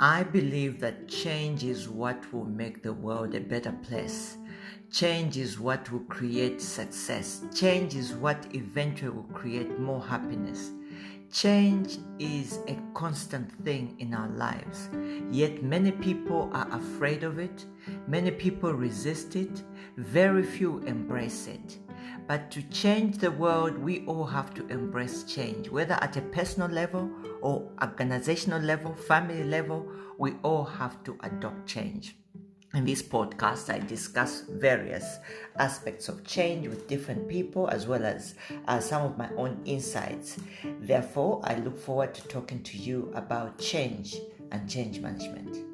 I believe that change is what will make the world a better place. Change is what will create success. Change is what eventually will create more happiness. Change is a constant thing in our lives, yet many people are afraid of it, many people resist it, very few embrace it. But to change the world, we all have to embrace change, whether at a personal level or organizational level, family level, we all have to adopt change. In this podcast, I discuss various aspects of change with different people as well as some of my own insights. Therefore, I look forward to talking to you about change and change management.